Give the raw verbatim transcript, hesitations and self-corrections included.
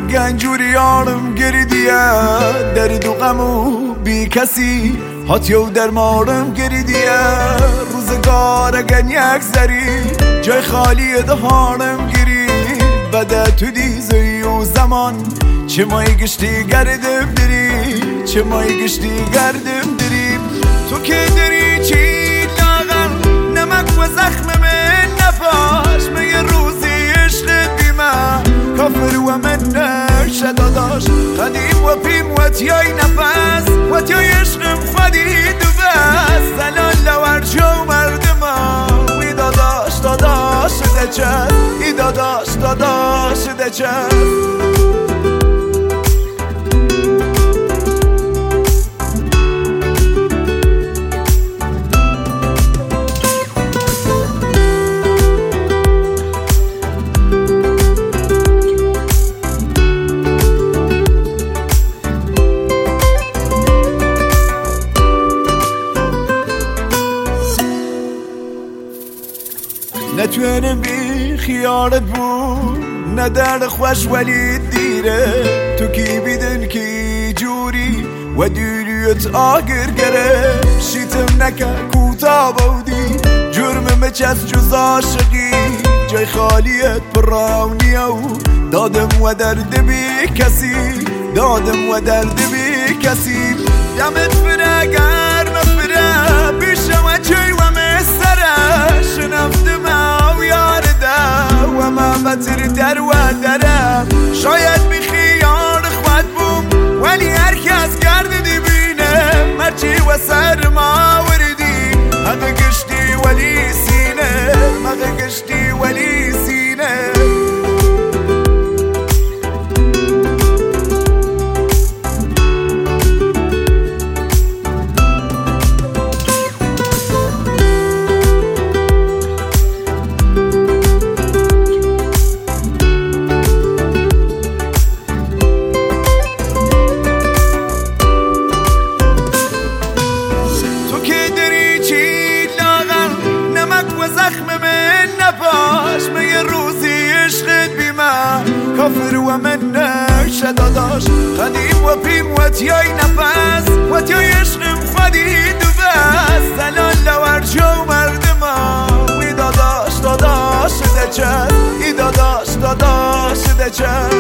گنجوری یارم گریدیه درد و غم و بی کسی هاتیو در مارم گریدیه روزگار اگن یک زری جای خالی دهانم گری بده تو دیزی و زمان چه مای گشتی گردم دری چه مای گشتی گردم دری تو که دری چی لاغر نمک و زخم من نپاش مگه روزی عشق بیمه کافر و من نشه داداش قدیم و پیم و تیای نفس و تیای عشقم خودی دو بس زلال لور جو مردم وی داداش داداش ده چست ای داداش داداش ده چست نتوانم بی خیارت بود نه درد خوش ولی دیره تو کی بیدن کی جوری و دیریت آگر گره شیتم نکه کوتا بودی جرم مچست جز عاشقی جای خالیت پرونیه و دادم و درد بی کسی دادم و درد بی کسی دمت فره گرم فره بیشم و چی و مستره شنفتم او یارده و من بطر در و درم شاید بی خیار خود بوم ولی هر کس گرد دی بینه مرچی و سر ما وردی حق گشتی ولی سینه حق گشتی ولی سینه مگه روزی عشقت بیمه کافر و من نشه داداش قدیم و پیم و تیای نفس و تیای عشقم خودی دو بس زلال لور جو مردم وی داداش داداش ده چست ای داداش داداش ده چست